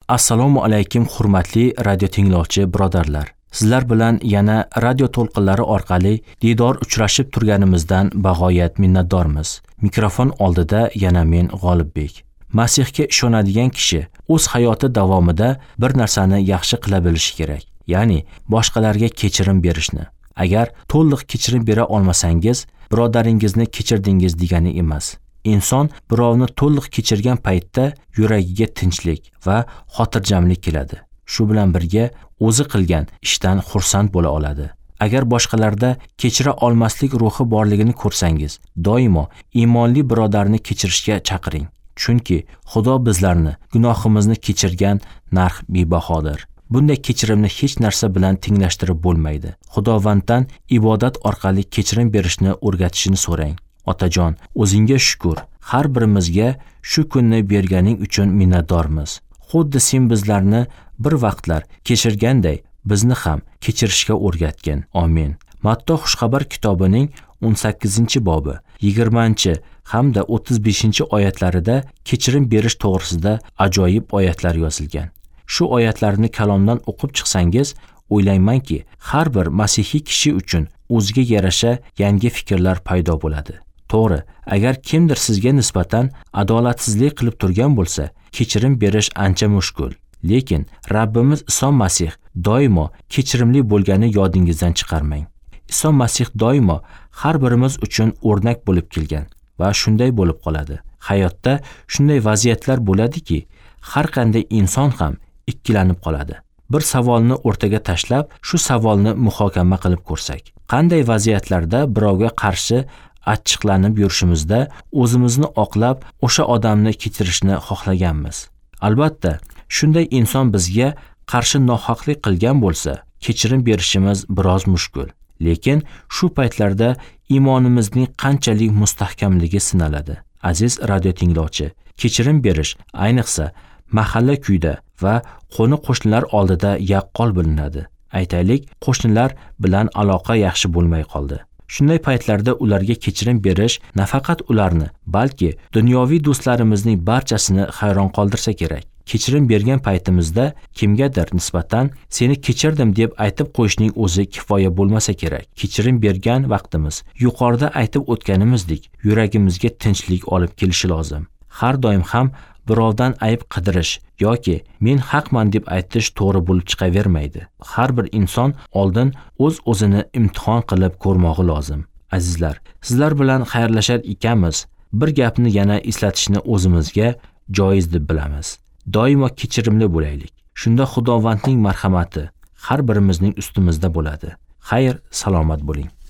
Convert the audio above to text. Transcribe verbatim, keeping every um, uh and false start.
Assalomu alaykum hurmatli radio tinglovchi birodarlar. Sizlar bilan yana radio to'lqinlari orqali diydor uchrashib turganimizdan bag'oyat minnatdormiz. Mikrofon oldida yana men G'olibbek. Masihga ishonadigan kishi o'z hayoti davomida bir narsani yaxshi qila bilishi kerak, ya'ni boshqalarga kechirim berishni. Agar to'liq kechirim bera olmasangiz, birodaringizni kechirdingiz degani emas. Inson birovni to'liq kechirgan paytda yuragiga tinchlik va xotirjamlik keladi. Shu bilan birga o'zi qilgan ishdan xursand bo'la oladi. Agar boshqalarda kechira olmaslik ruhi borligini ko'rsangiz, doimo iymonli birodarni kechirishga chaqiring. Chunki Xudo bizlarni gunohimizni kechirgan narx bebahodir. Bunday kechirimni hech narsa bilan tenglashtirib bo'lmaydi. Xudovanddan ibodat orqali kechirim berishni o'rgatishini so'rang. Otajon, o'zingga shukr. Har birimizga shu kunni berganing uchun minnatdormiz. Xuddi sen bizlarni bir vaqtlar kechirganday, bizni ham kechirishga o'rgatgin. Amin. Matto xushxabar kitobining o'n sakkizinchi bobi, yigirmanchi hamda o'ttiz beshinchi oyatlarida kechirim berish to'g'risida ajoyib oyatlar yozilgan. Shu oyatlarni kalomdan o'qib chiqsangiz, o'ylaymanki, har bir masihiy kishi uchun o'ziga yarasha yangi fikrlar paydo bo'ladi. To'g'ri, agar kimdir sizga nisbatan adolatsizlik qilib turgan bo'lsa, kechirim berish ancha mushkul. Lekin Rabbimiz Iso Masih doimo kechirimli bo'lgani yodingizdan chiqarmang. Iso Masih doimo har birimiz uchun o'rnak bo'lib kelgan va shunday bo'lib qoladi. Hayotda shunday vaziyatlar bo'ladiki, har qanday inson ham ikkilanib qoladi. Bir savolni o'rtaga tashlab, shu savolni muhokama qilib ko'rsak, qanday vaziyatlarda birovga qarshi achchiqlanib yurishimizda o'zimizni oqlab o'sha odamni kechirishni xohlaganmiz. Albatta, shunday inson bizga qarshi nohaqlik qilgan bo'lsa, kechirim berishimiz biroz mushkul. Lekin shu paytlarda iymonimizning qanchalik mustahkamligi sinaladi. Aziz radio tinglovchi, kechirim berish ayniqsa mahalla kuyda va qo'ni-qo'shnilar oldida yaqqol bilinadi. Aytaylik, qo'shnilar bilan aloqa yaxshi bo'lmay qoldi. Shunday paytlarda ularga kechirim berish nafaqat ularni, balki dunyoviy do'stlarimizning barchasini hayron qoldirsa kerak. Kechirim bergan paytimizda kimgadir nisbatan seni kechirdim deb aytib qo'yishning o'zi kifoya bo'lmasa kerak. Kechirim bergan vaqtimiz yuqorida aytib o'tganimizdek yuragimizga tinchlik olib kelishi lozim. Har doim ham birovdan ayb qidirish yoki men haqman deb aytish to'g'ri bo'lib chiqavermaydi. Har bir inson oldin o'z-o'zini imtihon qilib ko'rmog'i lozim. Azizlar, sizlar bilan xayrlashar ekanmiz, bir gapni yana eslatishni o'zimizga joiz deb bilamiz. Doimo kechirimli bo'laylik. Shunda Xudovandning marhamati har birimizning ustimizda bo'ladi. Xayr, salomat bo'ling.